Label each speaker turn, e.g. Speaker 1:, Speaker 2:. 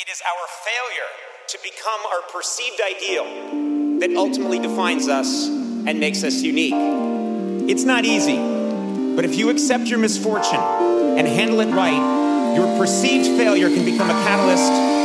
Speaker 1: It is our failure to become our perceived ideal that ultimately defines us and makes us unique. It's not easy, but if you accept your misfortune and handle it right, your perceived failure can become a catalyst